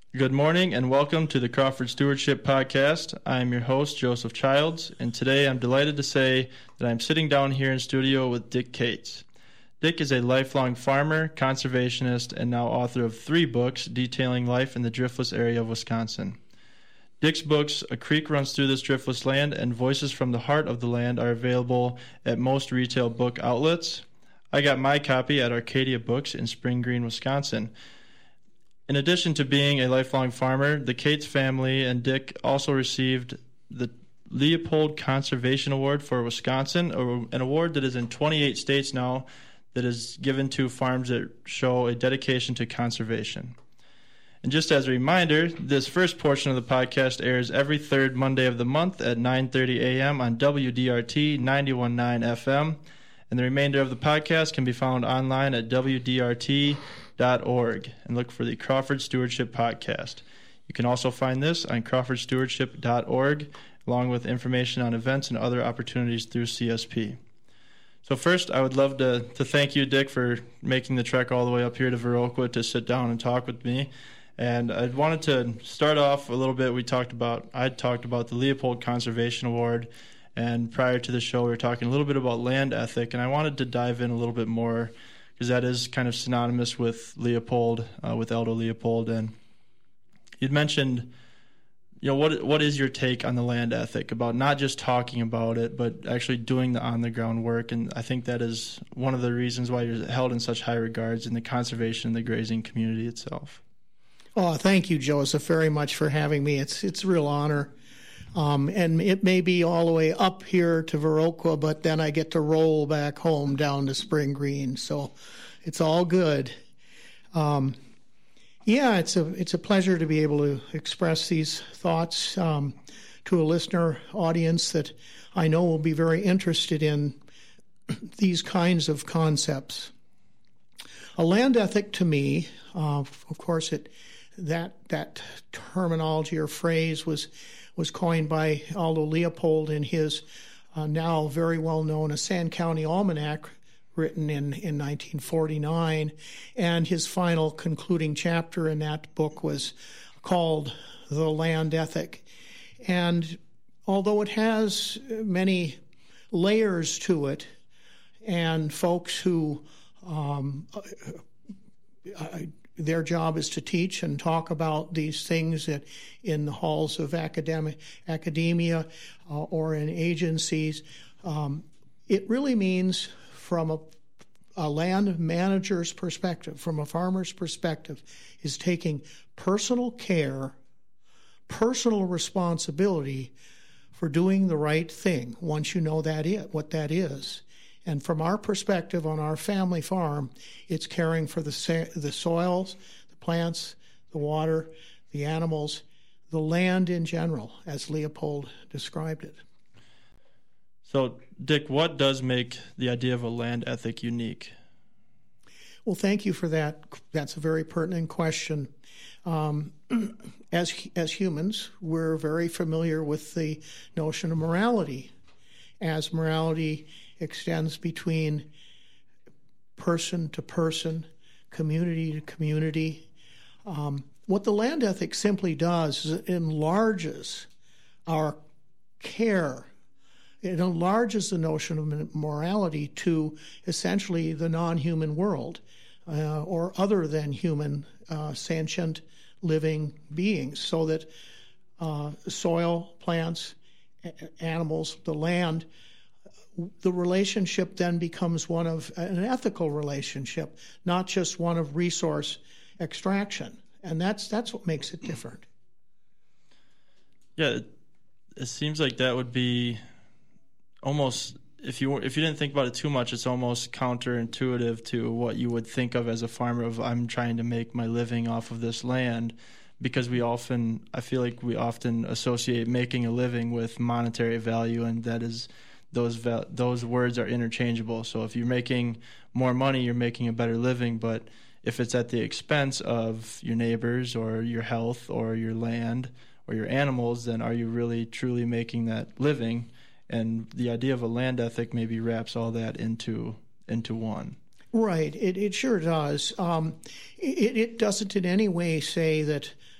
Good morning and welcome to the Crawford Stewardship Podcast. I am your host, Joseph Childs, and today I'm delighted to say that I'm sitting down here in studio with Dick Cates. Dick is a lifelong farmer, conservationist, and now author of 3 books detailing life in the driftless area of Wisconsin. Dick's books, A Creek Runs Through This Driftless Land and Voices from the Heart of the Land, are available at most retail book outlets. I got my copy at Arcadia Books in Spring Green, Wisconsin. In addition to being a lifelong farmer, the Cates family and Dick also received the Leopold Conservation Award for Wisconsin, an award that is in 28 states now that is given to farms that show a dedication to conservation. And just as a reminder, this first portion of the podcast airs every third Monday of the month at 9:30 a.m. on WDRT 91.9 FM, and the remainder of the podcast can be found online at WDRT.org and look for the Crawford Stewardship Podcast. You can also find this on crawfordstewardship.org along with information on events and other opportunities through CSP. So first, I would love to thank you, Dick, for making the trek all the way up here to Viroqua to sit down and talk with me. And I wanted to start off a little bit. I talked about the Leopold Conservation Award, and prior to the show, we were talking a little bit about land ethic, and I wanted to dive in a little bit more because that is kind of synonymous with Leopold, with Aldo Leopold. And you'd mentioned, what is your take on the land ethic, about not just talking about it, but actually doing the on-the-ground work? And I think that is one of the reasons why you're held in such high regards in the conservation and the grazing community itself. Oh, thank you, Joseph, very much for having me. It's a real honor. And it may be all the way up here to Viroqua, but then I get to roll back home down to Spring Green, so it's all good. It's a pleasure to be able to express these thoughts to a listener audience that I know will be very interested in these kinds of concepts. A land ethic to me, of course, that terminology or phrase was coined by Aldo Leopold in his now very well-known Sand County Almanac, written in 1949, and his final concluding chapter in that book was called The Land Ethic. And although it has many layers to it, and folks who their job is to teach and talk about these things in the halls of academia or in agencies. It really means, from a land manager's perspective, from a farmer's perspective, is taking personal care, personal responsibility for doing the right thing once you know what that is. And from our perspective on our family farm, it's caring for the soils, the plants, the water, the animals, the land in general, as Leopold described it. So, Dick, what does make the idea of a land ethic unique? Well, thank you for that. That's a very pertinent question. As humans, we're very familiar with the notion of morality, as morality extends between person to person, community to community. What the land ethic simply does is it enlarges our care. It enlarges the notion of morality to essentially the non-human world or other than human sentient living beings, so that soil, plants, animals, the land, the relationship then becomes one of an ethical relationship, not just one of resource extraction. And that's what makes it different. Yeah, it seems like that would be almost, if you didn't think about it too much, it's almost counterintuitive to what you would think of as a farmer of, I'm trying to make my living off of this land, because I feel like we often associate making a living with monetary value, and that is those words are interchangeable. So if you're making more money, you're making a better living, but if it's at the expense of your neighbors or your health or your land or your animals, then are you really truly making that living? And the idea of a land ethic maybe wraps all that into one. Right. It sure does. It doesn't in any way say that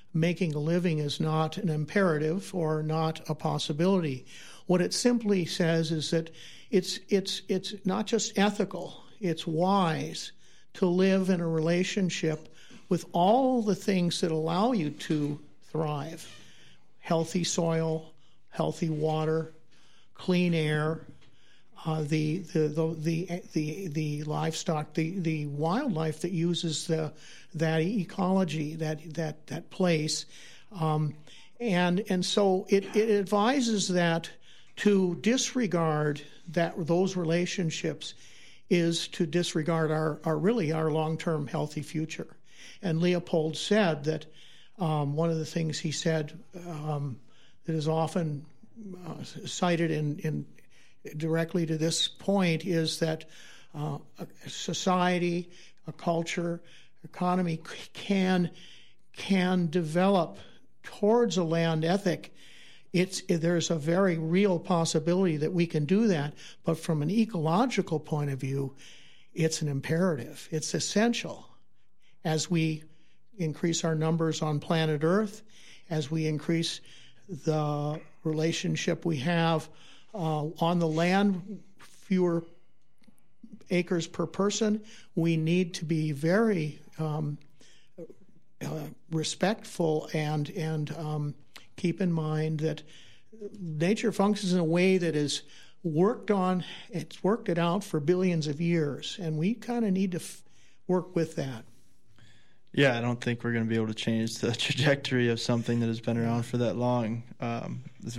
making a living is not an imperative or not a possibility. What it simply says is that it's not just ethical, it's wise to live in a relationship with all the things that allow you to thrive. Healthy soil, healthy water, clean air, the livestock, the wildlife that uses that ecology, that place, and so it advises that to disregard those relationships is to disregard our long-term healthy future. And Leopold said that one of the things he said that is often cited in directly to this point is that a society, a culture, economy can develop towards a land ethic. There's a very real possibility that we can do that, but from an ecological point of view, it's an imperative. It's essential. As we increase our numbers on planet Earth, as we increase the relationship we have on the land, fewer acres per person, we need to be very respectful and keep in mind that nature functions in a way that is worked it out for billions of years, and we kind of need to work with that. Yeah, I don't think we're going to be able to change the trajectory of something that has been around for that long. It's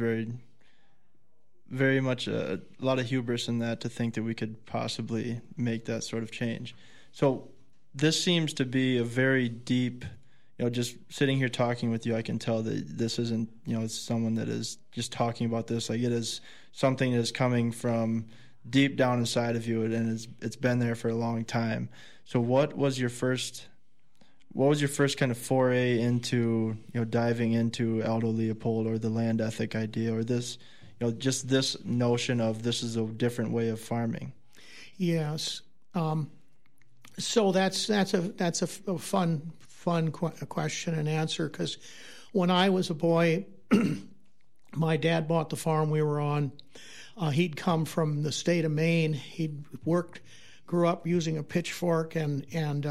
very much a lot of hubris in that to think that we could possibly make that sort of change. So this seems to be a very deep, just sitting here talking with you, I can tell that this isn't, it's someone that is just talking about this. Like, it is something that is coming from deep down inside of you, and it's been there for a long time. So what was your first kind of foray into, diving into Aldo Leopold or the land ethic idea, or this, just this notion of this is a different way of farming? Yes. So that's a fun question and answer, because when I was a boy, my dad bought the farm we were on. He'd come from the state of Maine. He'd grew up using a pitchfork and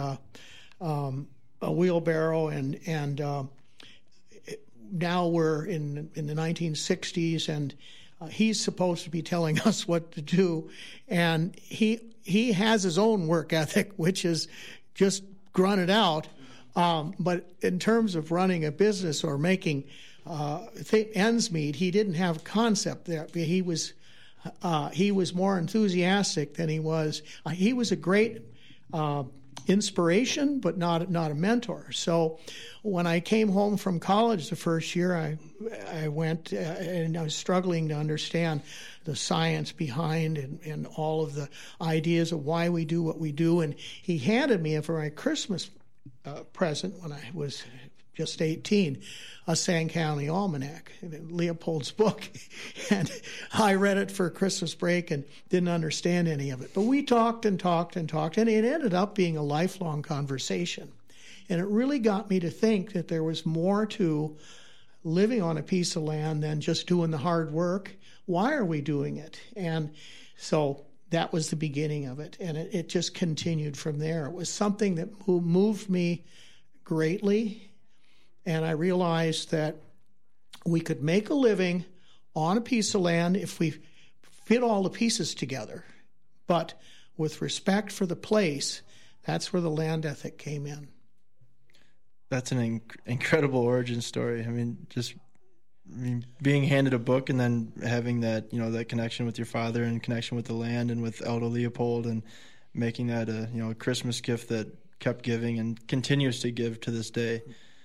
a wheelbarrow, and now we're in the 1960s, and he's supposed to be telling us what to do, and he has his own work ethic, which is just grunt it out. But in terms of running a business or making ends meet, he didn't have a concept there. He was more enthusiastic than he was. He was a great inspiration, but not a mentor. So when I came home from college the first year, I went and I was struggling to understand the science behind and all of the ideas of why we do what we do. And he handed me for my Christmas present when I was just 18, a Sang County Almanac, Leopold's book. And I read it for Christmas break and didn't understand any of it. But we talked and talked and talked, and it ended up being a lifelong conversation. And it really got me to think that there was more to living on a piece of land than just doing the hard work. Why are we doing it? And so that was the beginning of it, and it just continued from there. It was something that moved me greatly, and I realized that we could make a living on a piece of land if we fit all the pieces together. But with respect for the place, that's where the land ethic came in. That's an incredible origin story. Being handed a book and then having that, that connection with your father and connection with the land and with Aldo Leopold, and making that a Christmas gift that kept giving and continues to give to this day.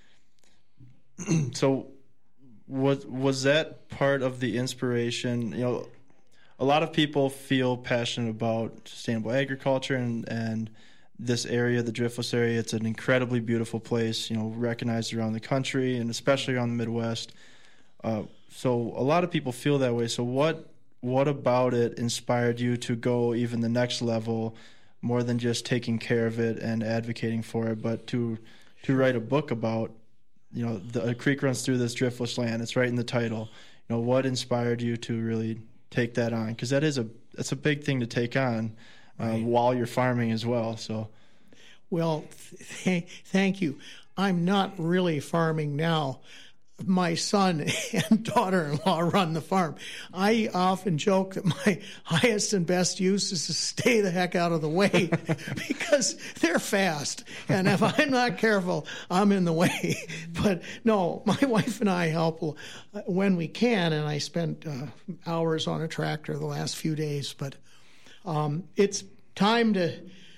So was that part of the inspiration? A lot of people feel passionate about sustainable agriculture and this area, the Driftless area. It's an incredibly beautiful place, recognized around the country and especially around the Midwest. So a lot of people feel that way. So what about it inspired you to go even the next level, more than just taking care of it and advocating for it, but to write a book about a creek runs through this driftless land. It's right in the title. What inspired you to really take that on? Because that's a big thing to take on while you're farming as well. So, well, thank you. I'm not really farming now. My son and daughter-in-law run the farm. I often joke that my highest and best use is to stay the heck out of the way because they're fast. And if I'm not careful, I'm in the way. But no, my wife and I help when we can, and I spent hours on a tractor the last few days. But it's time to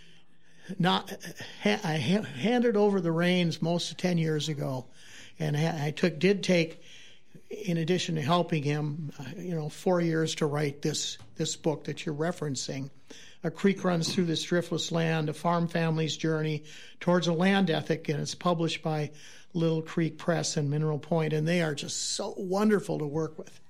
I handed over the reins most of 10 years ago. And I did take, in addition to helping him, 4 years to write this book that you're referencing. A Creek Runs Through This Driftless Land, A Farm Family's Journey Towards a Land Ethic, and it's published by Little Creek Press and Mineral Point, and they are just so wonderful to work with.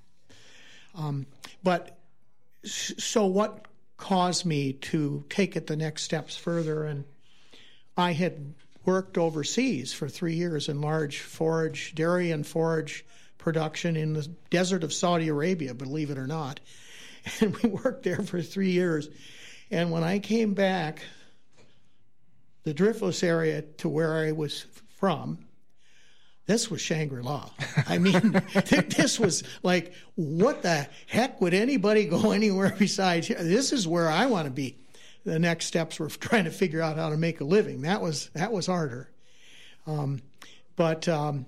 So what caused me to take it the next steps further? And I had worked overseas for 3 years in large dairy and forage production in the desert of Saudi Arabia, believe it or not. And we worked there for 3 years. And when I came back, the driftless area to where I was from, this was Shangri-La. I mean, this was like, what the heck would anybody go anywhere besides here? This is where I want to be. The next steps were trying to figure out how to make a living. That was harder, but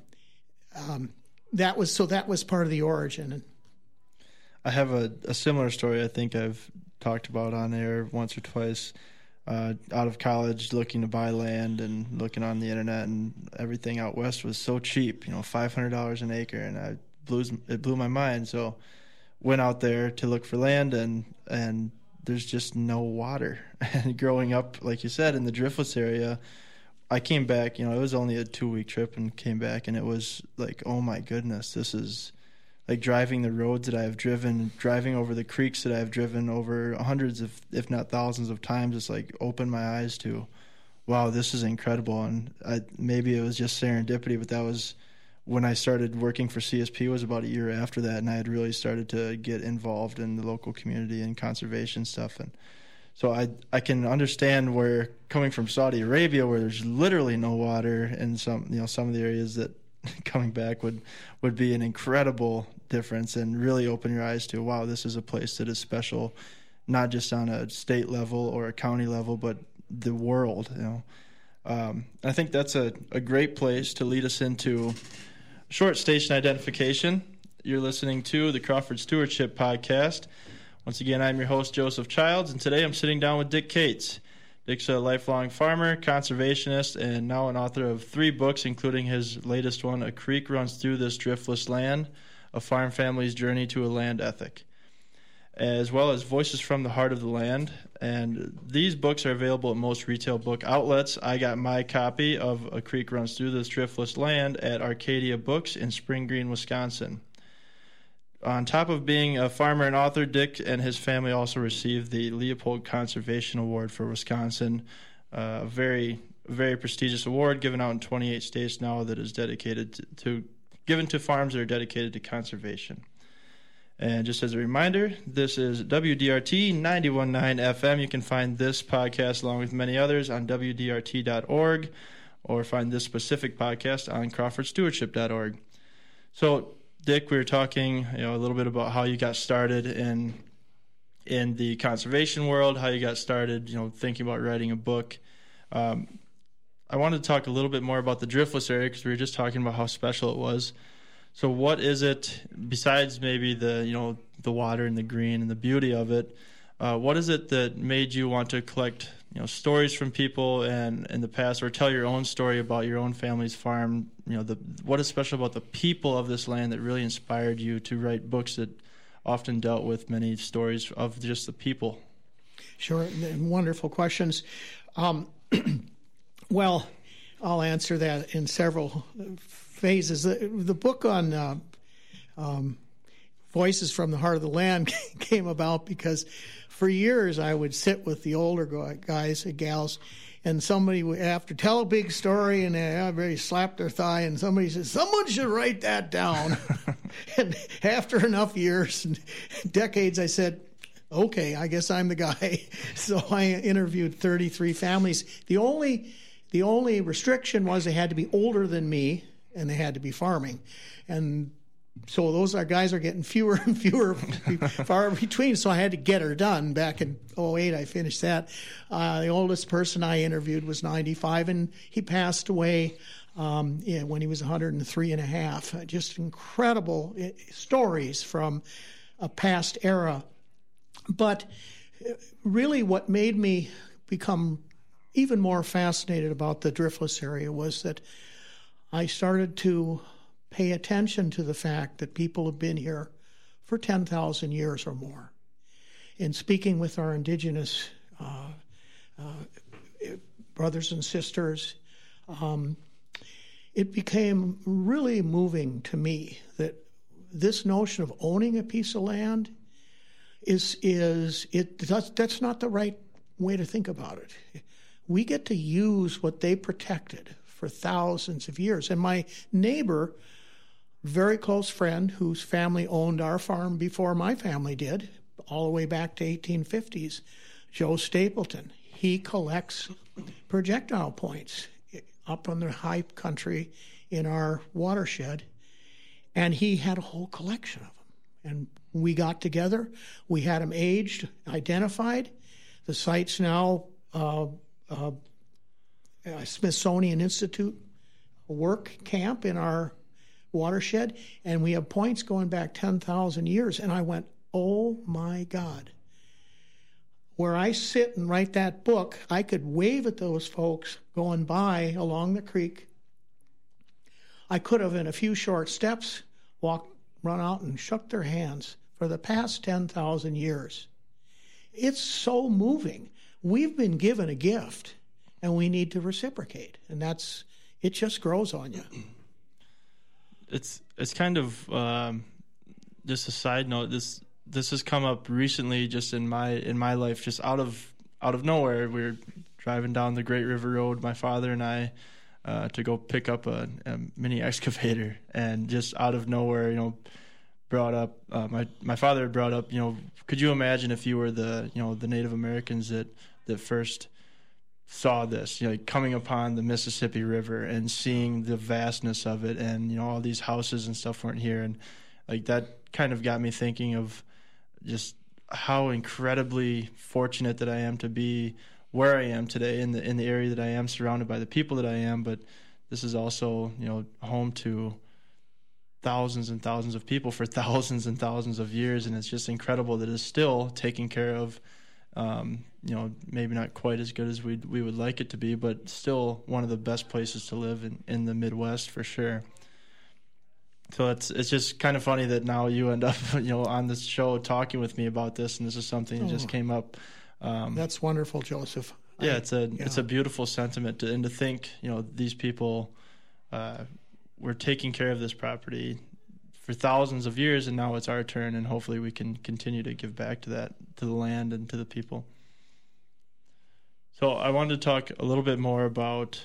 that was part of the origin. I have a similar story. I think I've talked about on air once or twice. Out of college, looking to buy land and looking on the internet, and everything out west was so cheap. $500 an acre, and it blew my mind. So went out there to look for land, and there's just no water. And growing up, like you said, in the driftless area, I came back, it was only a 2-week trip, and came back, and it was like, oh my goodness, this is like driving the roads that I have driven, driving over the creeks that I have driven over hundreds of, if not thousands of times. It's like opened my eyes to, wow, this is incredible. And maybe it was just serendipity, but that was when I started working for CSP. Was about a year after that, and I had really started to get involved in the local community and conservation stuff. And so I can understand where, coming from Saudi Arabia, where there's literally no water, and some of the areas that coming back would be an incredible difference, and really open your eyes to, wow, this is a place that is special, not just on a state level or a county level, but the world. I think that's a great place to lead us into short station identification. You're listening to the Crawford Stewardship Podcast. Once again, I'm your host, Joseph Childs, and today I'm sitting down with Dick Cates. Dick's a lifelong farmer, conservationist, and now an author of 3 books, including his latest one, A Creek Runs Through This Driftless Land, A Farm Family's Journey to a Land Ethic, as well as Voices from the Heart of the Land. And these books are available at most retail book outlets. I got my copy of A Creek Runs Through This Driftless Land at Arcadia Books in Spring Green, Wisconsin. On top of being a farmer and author, Dick and his family also received the Leopold Conservation Award for Wisconsin, a very, very prestigious award given out in 28 states now that is dedicated given to farms that are dedicated to conservation. And just as a reminder, this is WDRT 91.9 FM. You can find this podcast along with many others on WDRT.org, or find this specific podcast on CrawfordStewardship.org. So, Dick, we were talking, a little bit about how you got started in the conservation world, how you got started, thinking about writing a book. I wanted to talk a little bit more about the driftless area, because we were just talking about how special it was. So what is it, besides maybe the water and the green and the beauty of it, what is it that made you want to collect stories from people and in the past, or tell your own story about your own family's farm? What is special about the people of this land that really inspired you to write books that often dealt with many stories of just the people? Sure, wonderful questions. Well, I'll answer that in several phases. The book on Voices from the Heart of the Land came about because for years I would sit with the older guys and gals and somebody would have to tell a big story, and everybody slapped their thigh, and somebody said, someone should write that down. And after enough years and decades, I said, okay, I guess I'm the guy. So I interviewed 33 families. The only restriction was they had to be older than me, and they had to be farming. And so those guys are getting fewer and fewer, far between. So I had to get her done. Back in 2008, I finished that. The oldest person I interviewed was 95, and he passed away when he was 103 and a half. Just incredible stories from a past era. But really what made me become even more fascinated about the Driftless area was that I started to pay attention to the fact that people have been here for 10,000 years or more. In speaking with our indigenous brothers and sisters, it became really moving to me that this notion of owning a piece of land that's not the right way to think about it. We get to use what they protected for thousands of years. And my neighbor, very close friend, whose family owned our farm before my family did, all the way back to 1850s, Joe Stapleton. He collects projectile points up on the high country in our watershed, and he had a whole collection of them. And we got together. We had them aged, identified. The site's now Smithsonian Institute work camp in our watershed, and we have points going back 10,000 years. And I went, oh my God. Where I sit and write that book, I could wave at those folks going by along the creek. I could have, in a few short steps, run out and shook their hands for the past 10,000 years. It's so moving. We've been given a gift, and we need to reciprocate, and it just grows on you. It's kind of just a side note. This has come up recently, just in my life, just out of nowhere. We were driving down the Great River Road, my father and I, to go pick up a mini excavator, and just out of nowhere, brought up my father had brought up, could you imagine if you were the Native Americans that first saw this, coming upon the Mississippi River and seeing the vastness of it, and all these houses and stuff weren't here, and like that kind of got me thinking of just how incredibly fortunate that I am to be where I am today in the area that I am, surrounded by the people that I am. But this is also home to thousands and thousands of people for thousands and thousands of years, and it's just incredible that it's still taken care of. Maybe not quite as good as we would like it to be, but still one of the best places to live in the Midwest for sure. So it's just kind of funny that now you end up on this show talking with me about this, and this is something that just came up. That's wonderful, Joseph. Yeah, it's a beautiful sentiment to think these people were taking care of this property for thousands of years, and now it's our turn, and hopefully we can continue to give back to the land and to the people. So I wanted to talk a little bit more about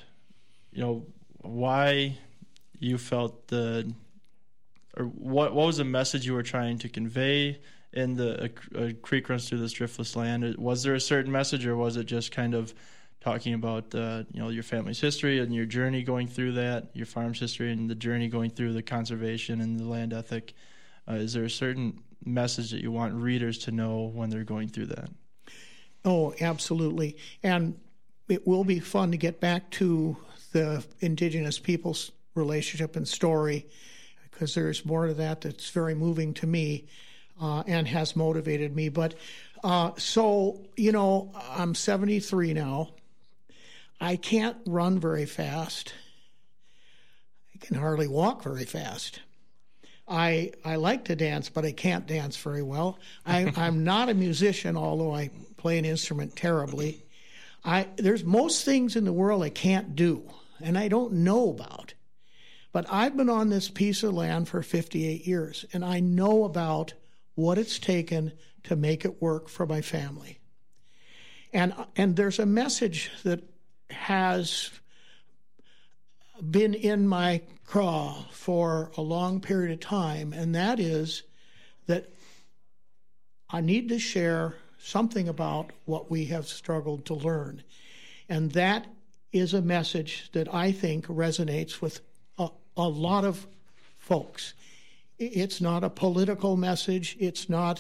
why you felt what was the message you were trying to convey in a creek runs through this driftless land. Was there a certain message, or was it just kind of talking about your family's history and your journey going through that, your farm's history and the journey going through the conservation and the land ethic? Is there a certain message that you want readers to know when they're going through that? Oh, absolutely. And it will be fun to get back to the indigenous people's relationship and story, because there's more to that that's very moving to me and has motivated me. But I'm 73 now. I can't run very fast. I can hardly walk very fast. I like to dance, but I can't dance very well. I'm not a musician, although I play an instrument terribly. There's most things in the world I can't do, and I don't know about. But I've been on this piece of land for 58 years, and I know about what it's taken to make it work for my family. And there's a message that has been in my craw for a long period of time, and that is that I need to share something about what we have struggled to learn. And that is a message that I think resonates with a lot of folks. It's not a political message. It's not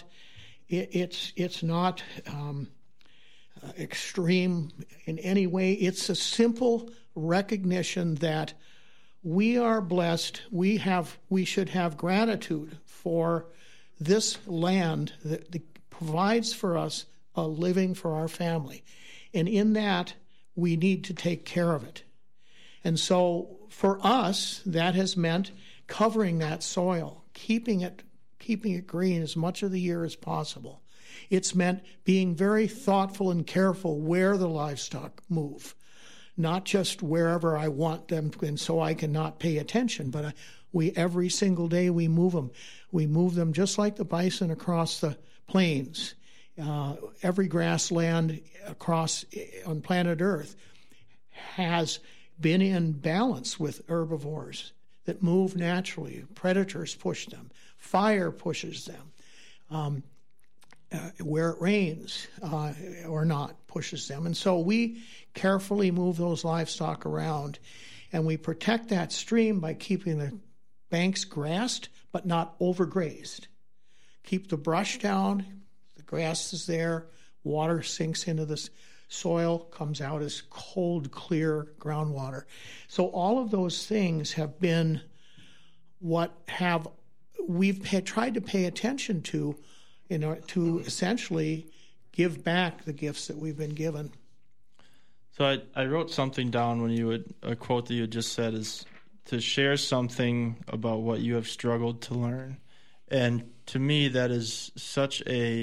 extreme in any way. It's a simple recognition that we are blessed. We should have gratitude for this land that provides for us a living for our family. And in that, we need to take care of it. And so for us, that has meant covering that soil, keeping it green as much of the year as possible. It's meant being very thoughtful and careful where the livestock move, not just wherever I want them, and so I cannot pay attention, but every single day we move them. We move them just like the bison across the plains. Every grassland on planet Earth has been in balance with herbivores that move naturally. Predators push them. Fire pushes them. Where it rains or not pushes them. And so we carefully move those livestock around, and we protect that stream by keeping the banks grassed but not overgrazed. Keep the brush down, the grass is there, water sinks into the soil, comes out as cold, clear groundwater. So all of those things have been what we've tried to pay attention to to essentially give back the gifts that we've been given. So I wrote something down when a quote that you had just said is to share something about what you have struggled to learn. And to me, that is such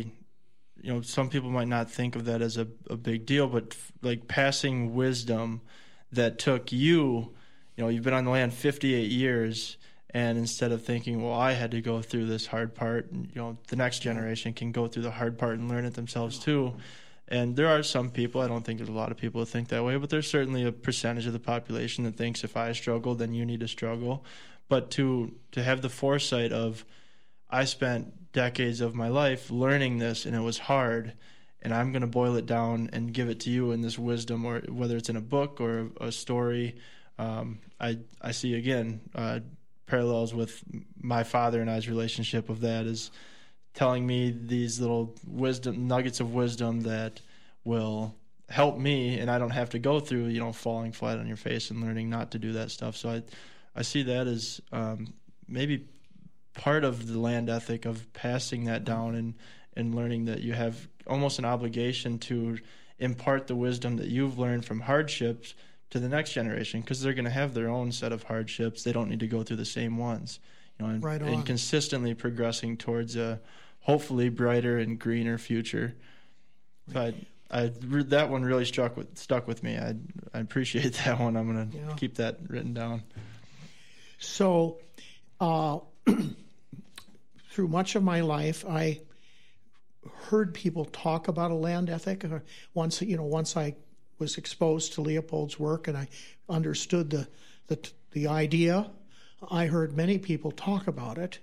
some people might not think of that as a big deal, but like passing wisdom that took you've been on the land 58 years. And instead of thinking, well, I had to go through this hard part, the next generation can go through the hard part and learn it themselves too. And there are some people, I don't think there's a lot of people that think that way, but there's certainly a percentage of the population that thinks if I struggle, then you need to struggle. But to have the foresight of, I spent decades of my life learning this and it was hard, and I'm going to boil it down and give it to you in this wisdom, or whether it's in a book or a story. I see, again, parallels with my father and I's relationship of that is telling me these little nuggets of wisdom that will help me, and I don't have to go through, falling flat on your face and learning not to do that stuff. So I see that as maybe part of the land ethic of passing that down and learning that you have almost an obligation to impart the wisdom that you've learned from hardships to the next generation, because they're going to have their own set of hardships. They don't need to go through the same ones, and consistently progressing towards a hopefully brighter and greener future. So that one really stuck with me. I appreciate that one. I'm going to keep that written down. So, through much of my life, I heard people talk about a land ethic. Once I was exposed to Leopold's work and I understood the idea, I heard many people talk about it,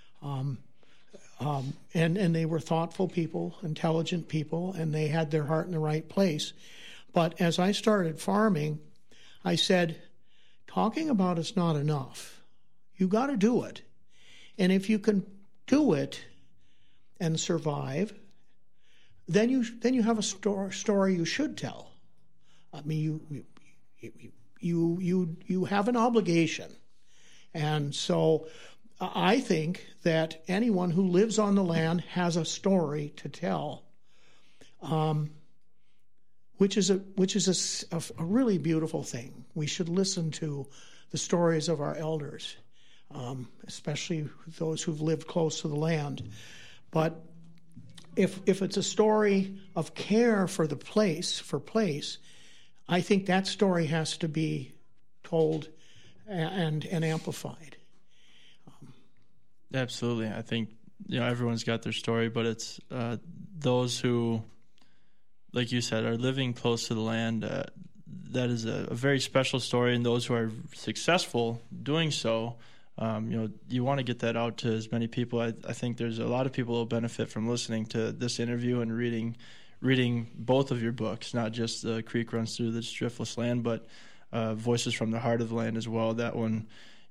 and they were thoughtful people, intelligent people, and they had their heart in the right place. But as I started farming, I said, talking about it's not enough. You got to do it, and if you can do it and survive, then you have a story you should tell. I mean, you have an obligation. And so I think that anyone who lives on the land has a story to tell, which is a really beautiful thing. We should listen to the stories of our elders, especially those who've lived close to the land. But if it's a story of care for the place, I think that story has to be told and amplified. Absolutely. I think everyone's got their story, but it's those who, like you said, are living close to the land. that is a very special story, and those who are successful doing so, you want to get that out to as many people. I think there's a lot of people who will benefit from listening to this interview and reading both of your books, not just The Creek Runs Through This Driftless Land, but Voices from the Heart of the Land as well. That one,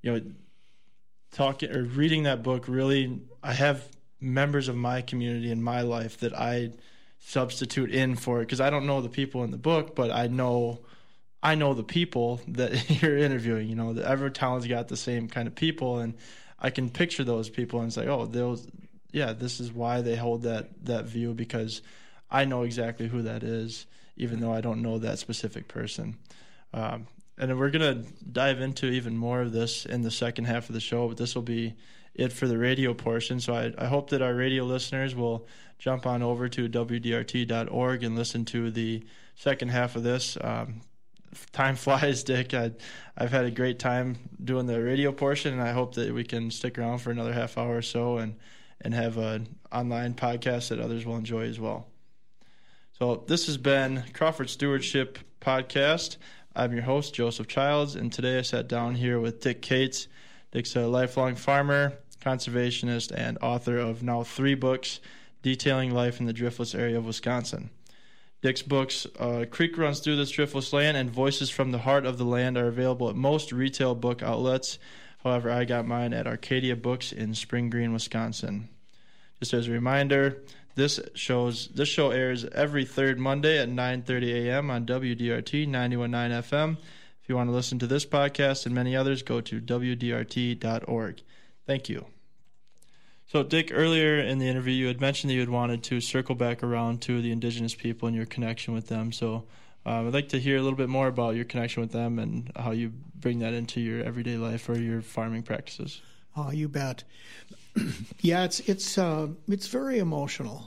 reading that book, really, I have members of my community in my life that I substitute in for it, because I don't know the people in the book, but I know the people that you're interviewing. Every town's got the same kind of people, and I can picture those people and say, this is why they hold that view, because I know exactly who that is, even though I don't know that specific person. And we're going to dive into even more of this in the second half of the show, but this will be it for the radio portion. So I hope that our radio listeners will jump on over to WDRT.org and listen to the second half of this. Time flies, Dick. I've had a great time doing the radio portion, and I hope that we can stick around for another half hour or so and have an online podcast that others will enjoy as well. So this has been Crawford Stewardship Podcast. I'm your host, Joseph Childs, and today I sat down here with Dick Cates. Dick's a lifelong farmer, conservationist, and author of now 3 books detailing life in the driftless area of Wisconsin. Dick's books, Creek Runs Through This Driftless Land and Voices from the Heart of the Land, are available at most retail book outlets. However, I got mine at Arcadia Books in Spring Green, Wisconsin. Just as a reminder, this show airs every third Monday at 9:30 a.m. on WDRT 91.9 FM. If you want to listen to this podcast and many others, go to WDRT.org. Thank you. So, Dick, earlier in the interview, you had mentioned that you had wanted to circle back around to the indigenous people and your connection with them. So I'd like to hear a little bit more about your connection with them and how you bring that into your everyday life or your farming practices. Oh, you bet. Yeah, it's very emotional.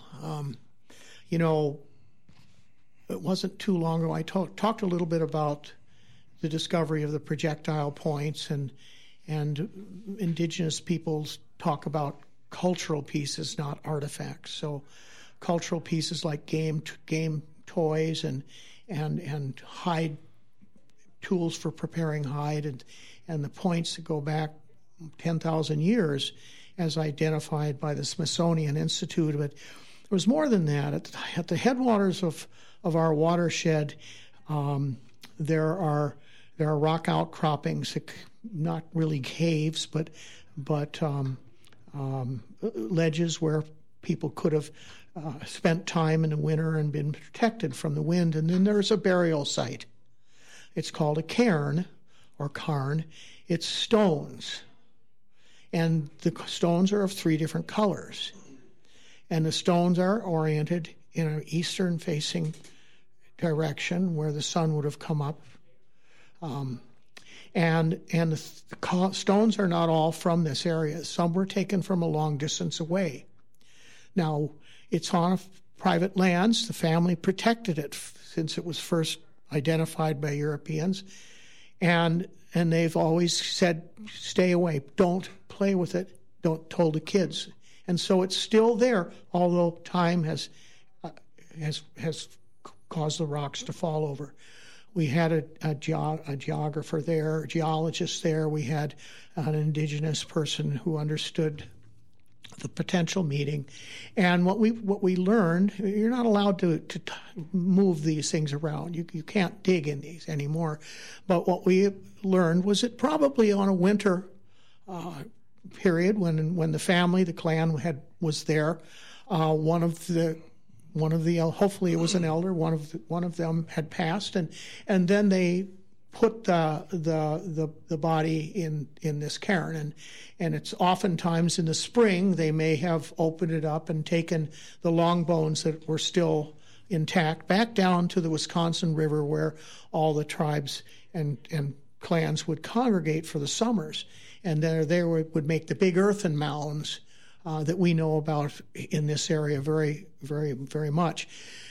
It wasn't too long ago I talked a little bit about the discovery of the projectile points, and indigenous peoples talk about cultural pieces, not artifacts. So cultural pieces like game toys and hide tools for preparing hide, and the points that go back 10,000 years as identified by the Smithsonian Institute. But there was more than that. At the headwaters of our watershed, there are rock outcroppings, not really caves, but ledges where people could have spent time in the winter and been protected from the wind. And then there's a burial site. It's called a cairn or cairn. It's stones. And the stones are of 3 different colors. And the stones are oriented in an eastern-facing direction where the sun would have come up. And the stones are not all from this area. Some were taken from a long distance away. Now, it's on private lands. The family protected it since it was first identified by Europeans. And they've always said, stay away, don't play with it, don't told the kids. And so it's still there, although time has caused the rocks to fall over. We had a geographer there, a geologist there. We had an indigenous person who understood the potential meeting. And what we learned, you're not allowed to move these things around. You can't dig in these anymore. But what we learned was that probably on a winter period when the family, the clan was there, one of the hopefully it was an elder, one of them had passed, and then they put the body in this cairn, and it's oftentimes in the spring they may have opened it up and taken the long bones that were still intact back down to the Wisconsin River where all the tribes and clans would congregate for the summers, and they would make the big earthen mounds that we know about in this area very, very, very much.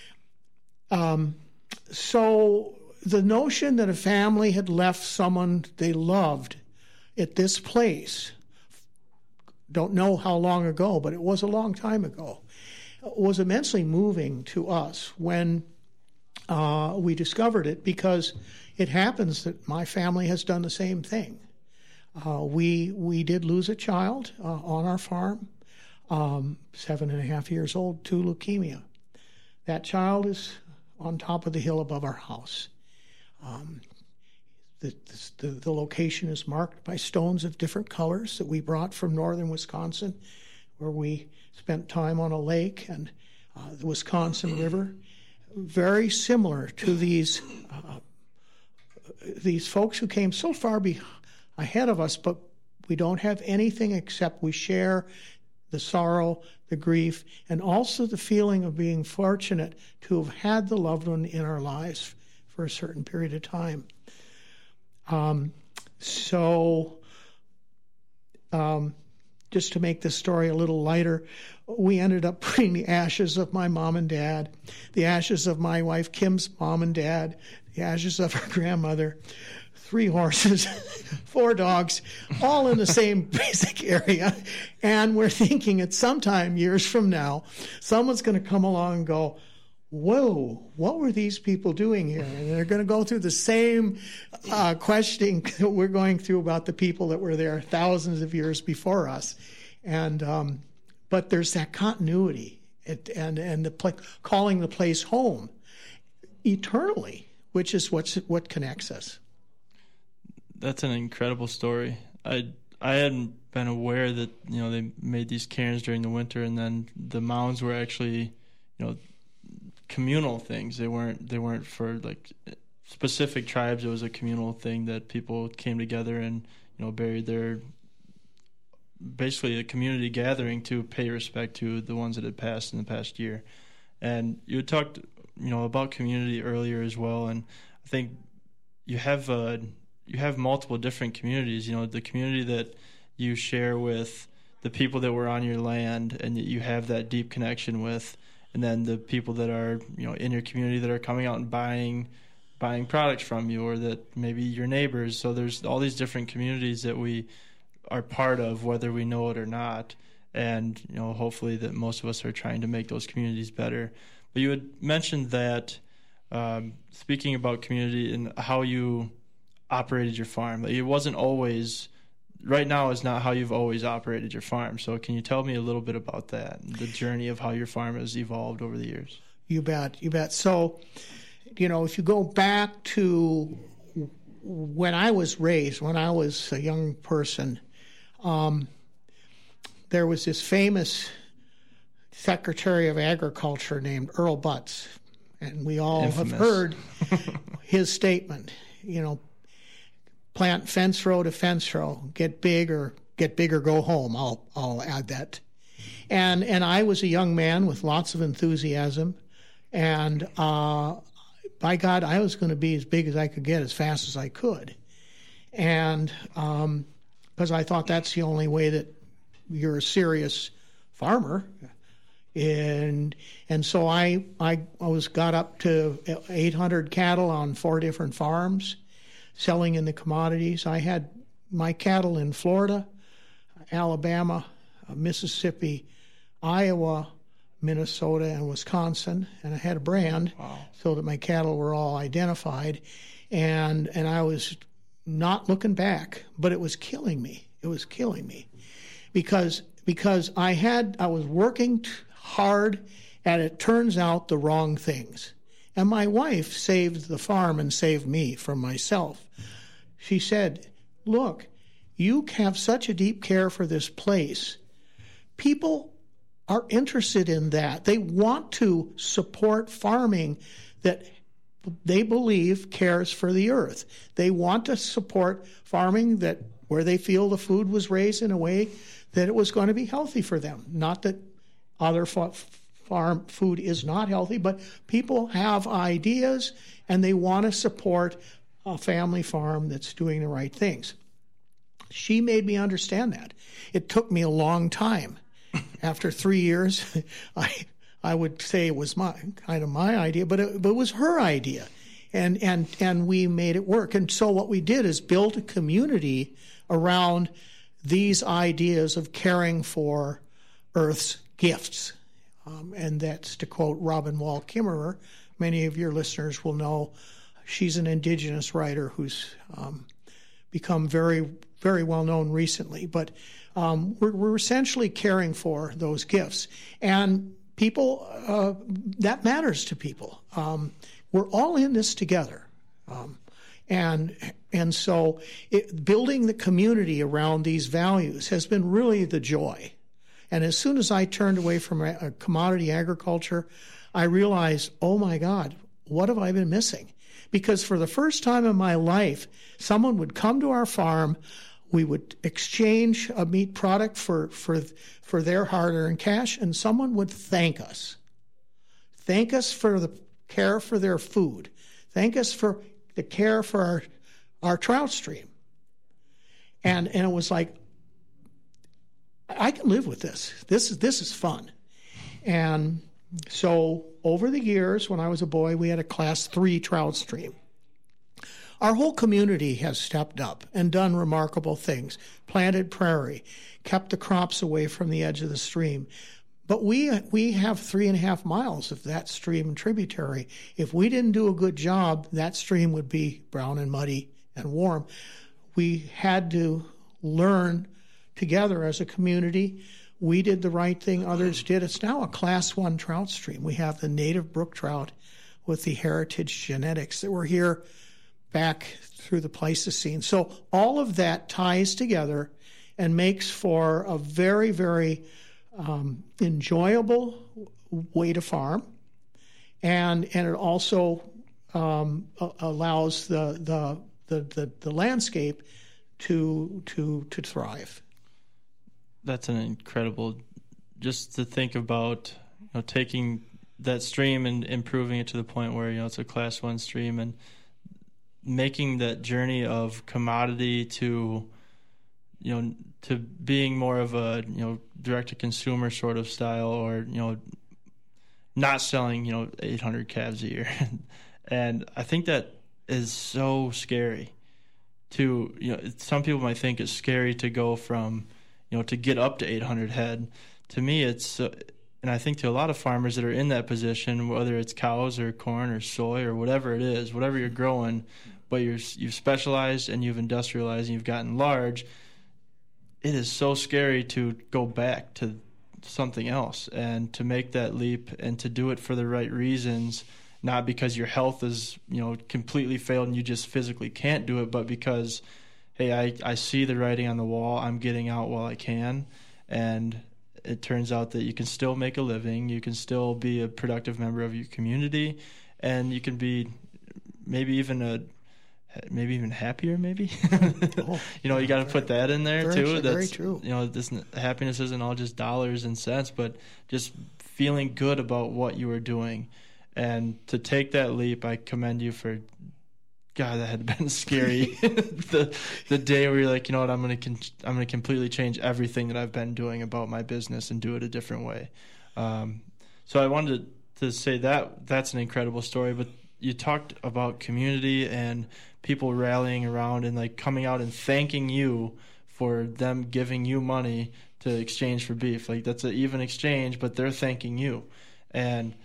So the notion that a family had left someone they loved at this place, don't know how long ago, but it was a long time ago, was immensely moving to us when we discovered it, because it happens that my family has done the same thing. We did lose a child on our farm, 7.5 years old, to leukemia. That child is on top of the hill above our house. The location is marked by stones of different colors that we brought from northern Wisconsin, where we spent time on a lake and the Wisconsin River. Very similar to these folks who came so far ahead of us, but we don't have anything except we share the sorrow, the grief, and also the feeling of being fortunate to have had the loved one in our lives for a certain period of time. Just to make this story a little lighter, we ended up putting the ashes of my mom and dad, the ashes of my wife Kim's mom and dad, the ashes of her grandmother, 3 horses, 4 dogs, all in the same basic area. And we're thinking at some time, years from now, someone's going to come along and go, whoa, what were these people doing here? And they're going to go through the same questioning that we're going through about the people that were there thousands of years before us. And but there's that continuity and calling the place home eternally, which is what connects us. That's an incredible story. I hadn't been aware that they made these cairns during the winter, and then the mounds were actually communal things. They weren't for like specific tribes. It was a communal thing that people came together and buried their, basically a community gathering to pay respect to the ones that had passed in the past year. And you had talked about community earlier as well, and I think you have multiple different communities. The community that you share with the people that were on your land and that you have that deep connection with, and then the people that are in your community that are coming out and buying products from you, or that maybe your neighbors. So there's all these different communities that we are part of, whether we know it or not. And hopefully that most of us are trying to make those communities better. But you had mentioned that speaking about community and how you operated your farm, it wasn't always. Right now is not how you've always operated your farm. So can you tell me a little bit about that, the journey of how your farm has evolved over the years? You bet. So, if you go back to when I was raised, when I was a young person, there was this famous Secretary of Agriculture named Earl Butz, and we all Infamous. have heard his statement, plant fence row to fence row, get big or go home. I'll add that. And I was a young man with lots of enthusiasm, and by God, I was going to be as big as I could get as fast as I could. And because I thought that's the only way that you're a serious farmer. And so I got up to 800 cattle on 4 different farms, selling in the commodities. I had my cattle in Florida, Alabama, Mississippi, Iowa, Minnesota, and Wisconsin, and I had a brand so that my cattle were all identified, and I was not looking back, but it was killing me. It was killing me because I was working hard, and it turns out the wrong things. And my wife saved the farm and saved me from myself. She said, look, you have such a deep care for this place. People are interested in that. They want to support farming that they believe cares for the earth. They want to support farming that where they feel the food was raised in a way that it was going to be healthy for them. Not that other farm food is not healthy, but people have ideas and they want to support a family farm that's doing the right things. She made me understand that. It took me a long time. After 3 years, I would say it was my idea, but it was her idea, and we made it work. And so what we did is build a community around these ideas of caring for Earth's gifts. And that's to quote Robin Wall Kimmerer. Many of your listeners will know She's an Indigenous writer who's become very, very well known recently. But we're essentially caring for those gifts. And people, that matters to people. We're all in this together. And so building the community around these values has been really the joy. And as soon as I turned away from commodity agriculture, I realized, oh my God, what have I been missing? Because for the first time in my life, someone would come to our farm, we would exchange a meat product for their hard-earned cash, and someone would thank us. Thank us for the care for their food. Thank us for the care for our trout stream. And it was like, I can live with this. This is fun. And so over the years, when I was a boy, we had a Class 3 trout stream. Our whole community has stepped up and done remarkable things, planted prairie, kept the crops away from the edge of the stream. But we have 3.5 miles of that stream and tributary. If we didn't do a good job, that stream would be brown and muddy and warm. We had to learn together as a community. We did the right thing, others did. It's now a Class 1 trout stream. We have the native brook trout with the heritage genetics that were here back through the Pleistocene. So all of that ties together and makes for a very, very enjoyable way to farm, and it also allows the landscape to thrive. That's an incredible, just to think about, taking that stream and improving it to the point where it's a Class 1 stream, and making that journey of commodity to to being more of a direct-to-consumer sort of style, or not selling 800 calves a year. And I think that is so scary to some people might think it's scary to go from to get up to 800 head. To me, it's and I think to a lot of farmers that are in that position, whether it's cows or corn or soy or whatever it is, whatever you're growing, but you've specialized and you've industrialized and you've gotten large, it is so scary to go back to something else and to make that leap and to do it for the right reasons, not because your health is, completely failed and you just physically can't do it, but because, hey, I see the writing on the wall, I'm getting out while I can, and it turns out that you can still make a living, you can still be a productive member of your community, and you can be maybe even happier, maybe. You got to put that in there too. That's very true. This happiness isn't all just dollars and cents, but just feeling good about what you are doing. And to take that leap, I commend you for. God, that had been scary. the day where you're like, I'm gonna completely change everything that I've been doing about my business and do it a different way. So I wanted to say that's an incredible story, but you talked about community and people rallying around and like coming out and thanking you for them giving you money to exchange for beef. Like, that's an even exchange, but they're thanking you. And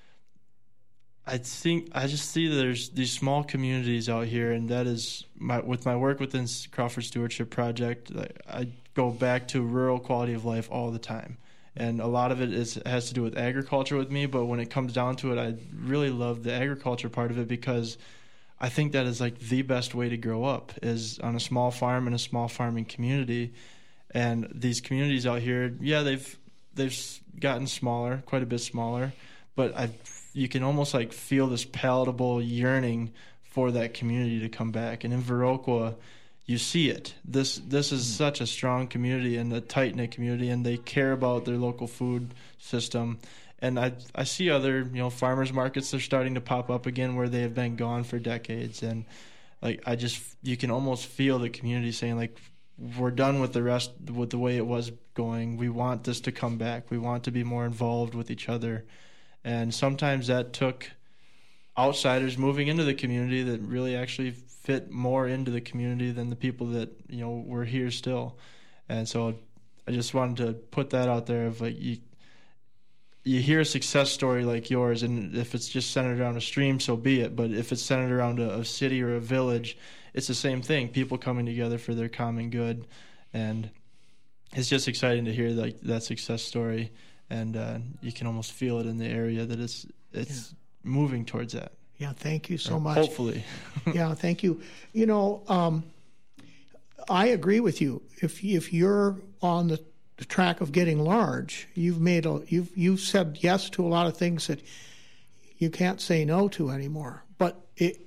I just see there's these small communities out here, and that is with my work within Crawford Stewardship Project, I go back to rural quality of life all the time. And a lot of it has to do with agriculture with me, but when it comes down to it, I really love the agriculture part of it, because I think that is like the best way to grow up, is on a small farm in a small farming community. And these communities out here, yeah, they've gotten smaller, quite a bit smaller, but you can almost like feel this palatable yearning for that community to come back. And in Viroqua, you see it. This is such a strong community and a tight-knit community, and they care about their local food system. And I see other farmers markets are starting to pop up again where they have been gone for decades, and like you can almost feel the community saying like, we're done with the way it was going. We want this to come back. We want to be more involved with each other. And sometimes that took outsiders moving into the community that really actually fit more into the community than the people that were here still. And so I just wanted to put that out there of like, you hear a success story like yours, and if it's just centered around a stream, so be it. But if it's centered around a city or a village, it's the same thing. People coming together for their common good, and it's just exciting to hear like that success story. And you can almost feel it in the area that it's moving towards that. Yeah, thank you so much. Hopefully. Yeah, thank you. You know, I agree with you. If you're on the track of getting large, you've said yes to a lot of things that you can't say no to anymore. But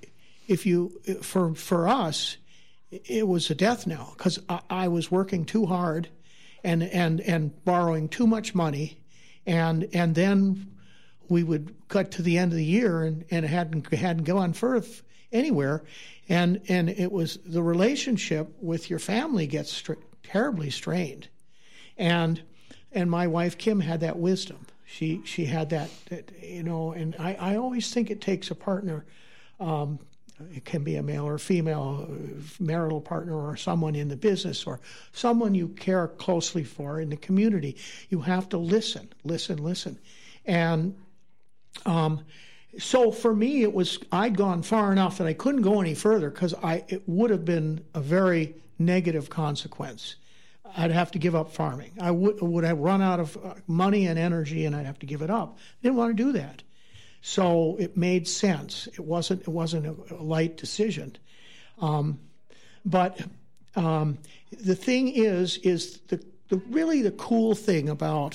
for us, it was a death knell, because I was working too hard and borrowing too much money, and then we would cut to the end of the year and it hadn't gone further anywhere, and it was the relationship with your family gets terribly strained, and my wife Kim had that wisdom. She had that, you know, and I always think it takes a partner. It can be a male or female marital partner, or someone in the business, or someone you care closely for in the community. You have to listen. And so for me, I'd gone far enough that I couldn't go any further, because it would have been a very negative consequence. I'd have to give up farming. I would have run out of money and energy, and I'd have to give it up. I didn't want to do that. So it made sense. It wasn't a light decision. But the thing is really the cool thing about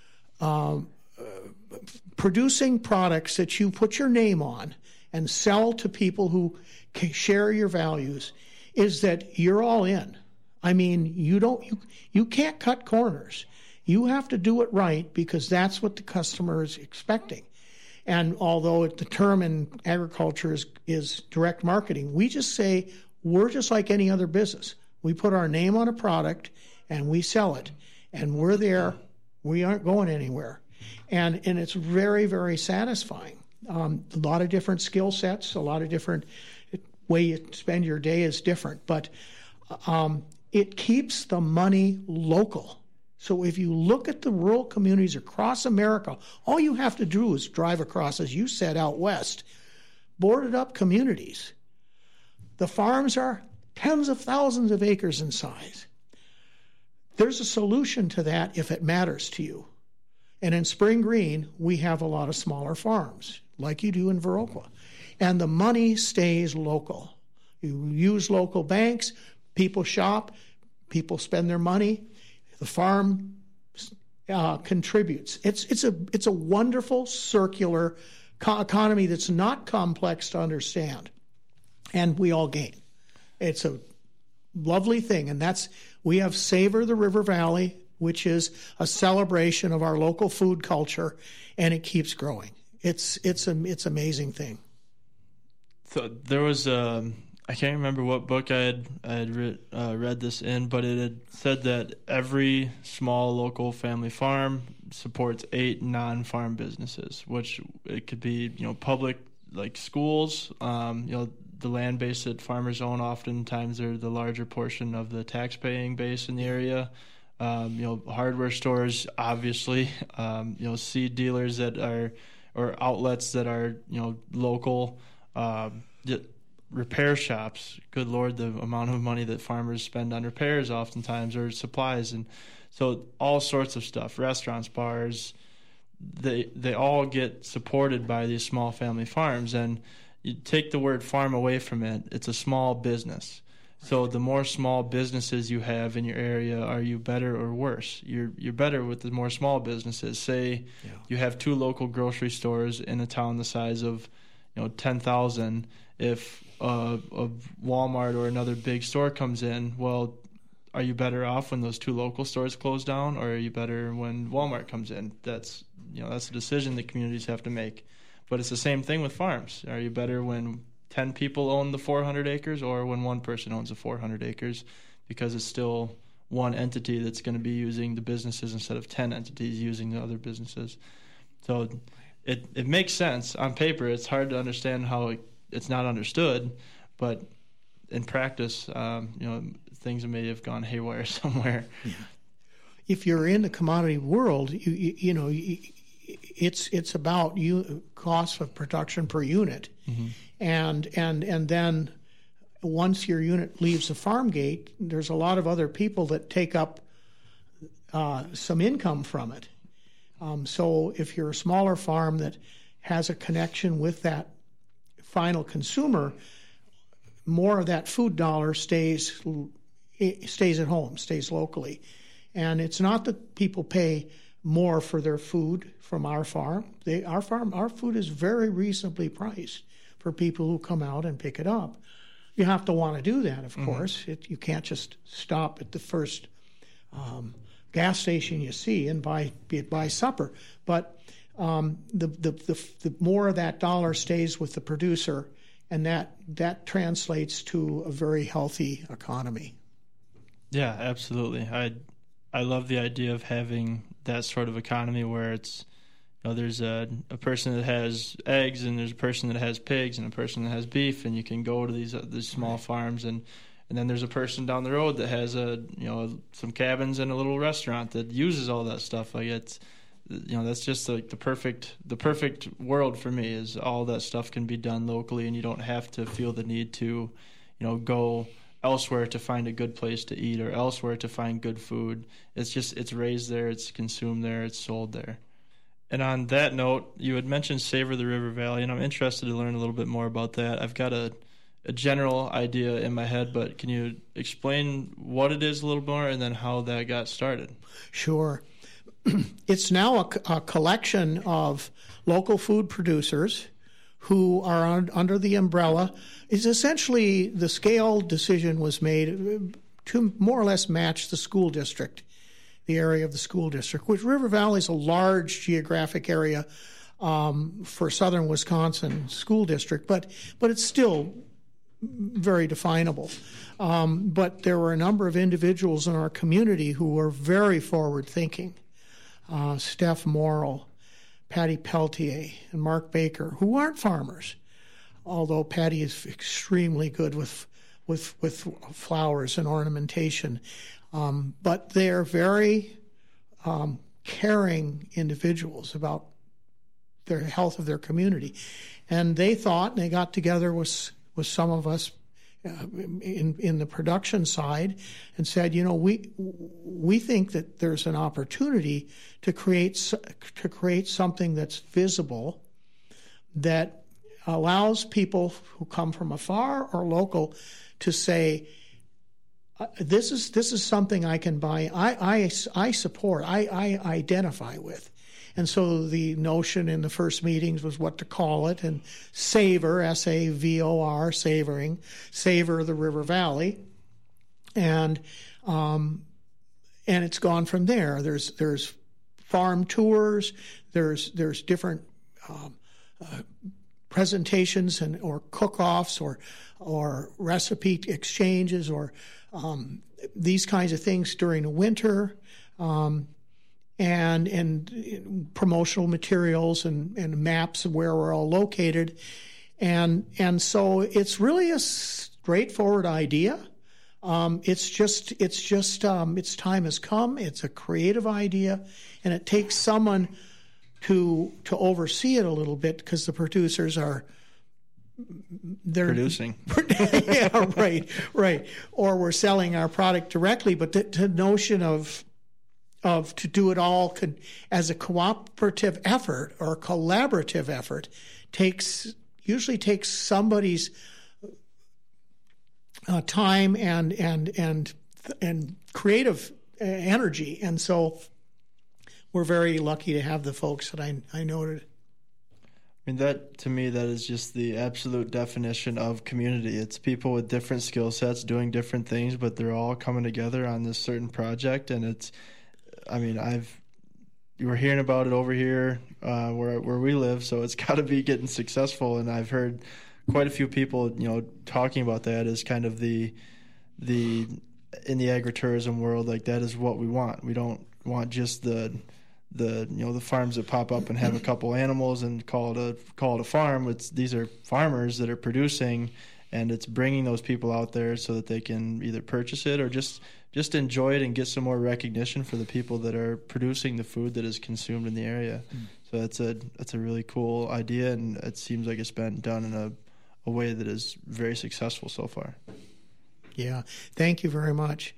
producing products that you put your name on and sell to people who share your values is that you're all in. I mean, you can't cut corners. You have to do it right, because that's what the customer is expecting. And although the term in agriculture is direct marketing, we just say we're just like any other business. We put our name on a product and we sell it, and we're there. We aren't going anywhere. And it's very, very satisfying. A lot of different skill sets, a lot of different way you spend your day is different, but it keeps the money local. So if you look at the rural communities across America, all you have to do is drive across, as you said, out west, boarded up communities. The farms are tens of thousands of acres in size. There's a solution to that if it matters to you. And in Spring Green, we have a lot of smaller farms, like you do in Viroqua. And the money stays local. You use local banks, people shop, people spend their money. The farm contributes. It's a wonderful circular economy that's not complex to understand, and we all gain. It's a lovely thing, and we have Savor the River Valley, which is a celebration of our local food culture, and it keeps growing. It's amazing thing. So there was I can't remember what book I had read this in, but it had said that every small local family farm supports 8 non-farm businesses, which it could be, you know, public, like schools, you know, the land base that farmers own oftentimes are the larger portion of the tax-paying base in the area. You know, hardware stores, obviously, you know, seed dealers or outlets that are, you know, local, repair shops. Good Lord, the amount of money that farmers spend on repairs oftentimes, or supplies, and so all sorts of stuff. Restaurants, bars, they all get supported by these small family farms. And you take the word farm away from it, it's a small business. So the more small businesses you have in your area, are you better or worse? You're better with the more small businesses. Say you have 2 local grocery stores in a town the size of, you know, 10,000. If a Walmart or another big store comes in, well, are you better off when those 2 local stores close down, or are you better when Walmart comes in? That's a decision that communities have to make. But it's the same thing with farms. Are you better when 10 people own the 400 acres, or when one person owns the 400 acres? Because it's still one entity that's going to be using the businesses instead of 10 entities using the other businesses. So it makes sense on paper. It's hard to understand how it's not understood, but in practice, you know, things may have gone haywire somewhere. Yeah. If you're in the commodity world, you know, it's about cost of production per unit, and then once your unit leaves the farm gate, there's a lot of other people that take up some income from it. So if you're a smaller farm that has a connection with that final consumer, more of that food dollar stays at home, stays locally. And it's not that people pay more for their food from our farm. Our food is very reasonably priced for people who come out and pick it up. You have to want to do that, of course. You can't just stop at the first gas station you see and buy supper. But the more of that dollar stays with the producer, and that translates to a very healthy economy. Yeah, absolutely. I love the idea of having that sort of economy where it's, there's a person that has eggs, and there's a person that has pigs, and a person that has beef, and you can go to these small farms, and then there's a person down the road that has some cabins and a little restaurant that uses all that stuff. Like it's, that's just like the perfect world for me, is all that stuff can be done locally, and you don't have to feel the need to, go elsewhere to find a good place to eat or elsewhere to find good food. It's raised there, it's consumed there, it's sold there. And on that note, you had mentioned Savor the River Valley, and I'm interested to learn a little bit more about that. I've got a general idea in my head, but can you explain what it is a little more and then how that got started? Sure. It's now a collection of local food producers who are under the umbrella. Is essentially the scale decision was made to more or less match the school district, the area of the school district, which River Valley is a large geographic area for southern Wisconsin school district, but it's still very definable. But there were a number of individuals in our community who were very forward-thinking. Steph Morrill, Patty Peltier, and Mark Baker, who aren't farmers, although Patty is extremely good with flowers and ornamentation. But they're very caring individuals about the health of their community. And they thought, and they got together with some of us in the production side and said, we think that there's an opportunity to create something that's visible, that allows people who come from afar or local to say, this is something I can buy, I support, I identify with. And so the notion in the first meetings was what to call it, and Savor, S-A-V-O-R, Savor the River Valley, and it's gone from there. There's farm tours, there's different presentations or cook-offs or recipe exchanges or these kinds of things during the winter. And promotional materials and maps of where we're all located. And so it's really a straightforward idea. Its time has come. It's a creative idea, and it takes someone to oversee it a little bit, because the producers they're producing. Yeah, right. Or we're selling our product directly, but the notion of to do it all as a cooperative effort or a collaborative effort usually takes somebody's time and creative energy. And so we're very lucky to have the folks that I noted. I mean, that to me, that is just the absolute definition of community. It's people with different skill sets doing different things, but they're all coming together on this certain project. And you were hearing about it over here where we live, so it's got to be getting successful. And I've heard quite a few people, talking about that as kind of the in the agritourism world, like that is what we want. We don't want just the farms that pop up and have a couple animals and call it a farm. These are farmers that are producing and it's bringing those people out there so that they can either purchase it or just enjoy it and get some more recognition for the people that are producing the food that is consumed in the area. So that's a really cool idea, and it seems like it's been done in a way that is very successful so far. Yeah, thank you very much.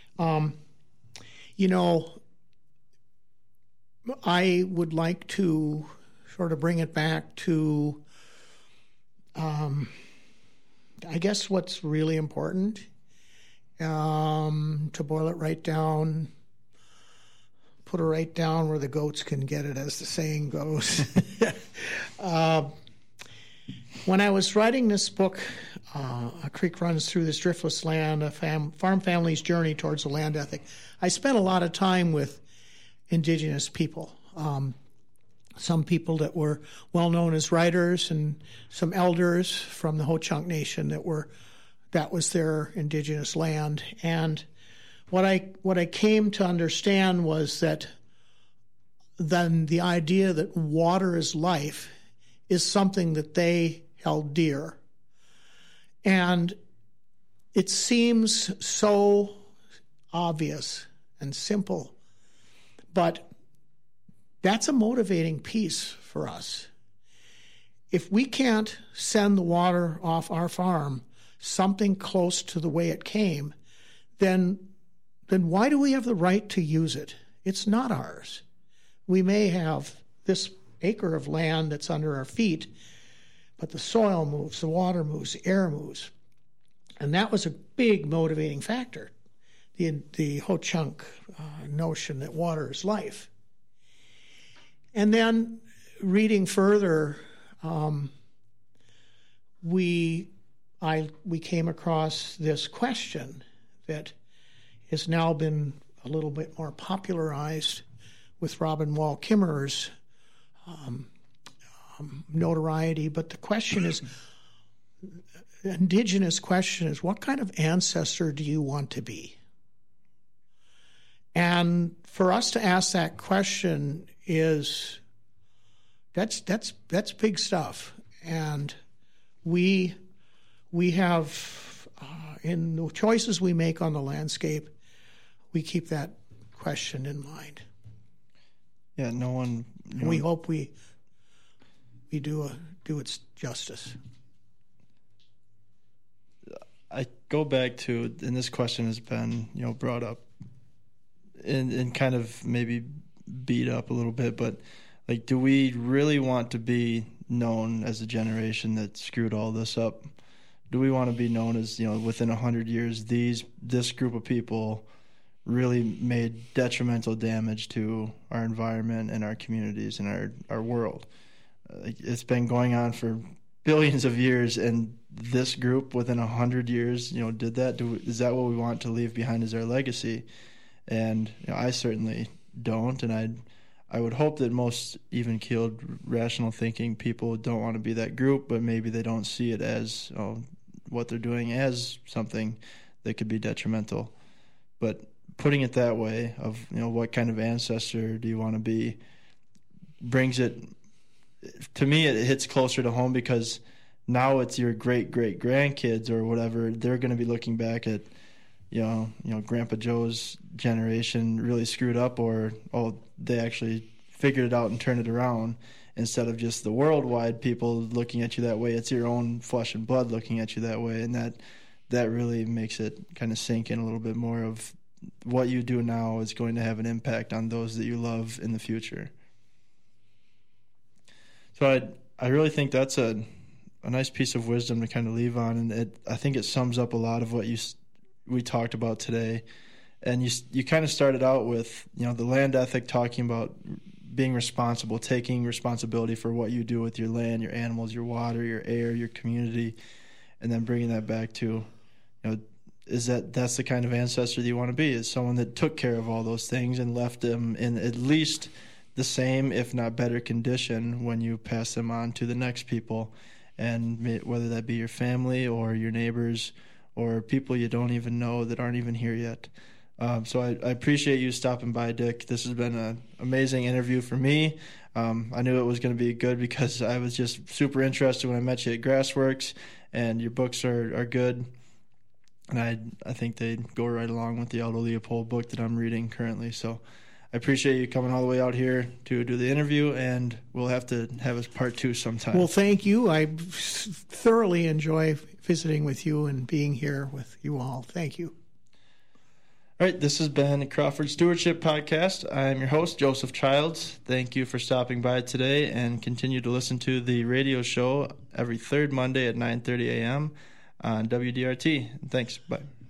I would like to sort of bring it back to, I guess, what's really important, to boil it right down, put it right down where the goats can get it, as the saying goes. When I was writing this book, A Creek Runs Through This Driftless Land, a farm family's journey towards the land ethic, I spent a lot of time with indigenous people. Some people that were well known as writers, and some elders from the Ho-Chunk Nation that was their indigenous land. And what I came to understand was that then the idea that water is life is something that they held dear. And it seems so obvious and simple, but that's a motivating piece for us. If we can't send the water off our farm something close to the way it came, then why do we have the right to use it? It's not ours. We may have this acre of land that's under our feet, but the soil moves, the water moves, the air moves. And that was a big motivating factor, the Ho-Chunk notion that water is life. And then reading further, we came across this question that has now been a little bit more popularized with Robin Wall Kimmerer's notoriety. But the question is, the indigenous question is, what kind of ancestor do you want to be? And for us to ask that question that's big stuff. And we have in the choices we make on the landscape, we keep that question in mind. Yeah, no one. We hope we do its justice. I go back to, and this question has been brought up and kind of maybe beat up a little bit, but like, do we really want to be known as a generation that screwed all this up? Do we want to be known as, within 100 years, this group of people really made detrimental damage to our environment and our communities and our world? It's been going on for billions of years, and this group within 100 years, did that? Is that what we want to leave behind as our legacy? And I certainly don't, and I would hope that most even-keeled, rational thinking people don't want to be that group, but maybe they don't see it as what they're doing as something that could be detrimental. But putting it that way of what kind of ancestor do you want to be brings it, to me, it hits closer to home, because now it's your great-great-grandkids or whatever. They're going to be looking back at Grandpa Joe's generation really screwed up, or they actually figured it out and turned it around, instead of just the worldwide people looking at you that way. It's your own flesh and blood looking at you that way, and that really makes it kind of sink in a little bit more of what you do now is going to have an impact on those that you love in the future. So I really think that's a nice piece of wisdom to kind of leave on, and I think it sums up a lot of what we talked about today. And you kind of started out with the land ethic, talking about being responsible, taking responsibility for what you do with your land, your animals, your water, your air, your community, and then bringing that back to that's the kind of ancestor that you want to be, is someone that took care of all those things and left them in at least the same, if not better, condition when you pass them on to the next people, and whether that be your family or your neighbors or people you don't even know that aren't even here yet. So I appreciate you stopping by, Dick. This has been an amazing interview for me. I knew it was going to be good because I was just super interested when I met you at Grassworks, and your books are good. And I think they go right along with the Aldo Leopold book that I'm reading currently. So I appreciate you coming all the way out here to do the interview, and we'll have to have a part 2 sometime. Well, thank you. I thoroughly enjoy visiting with you and being here with you all. Thank you. All right, this has been the Crawford Stewardship Podcast. I'm your host, Joseph Childs. Thank you for stopping by today, and continue to listen to the radio show every third Monday at 9:30 a.m. on WDRT. Thanks. Bye.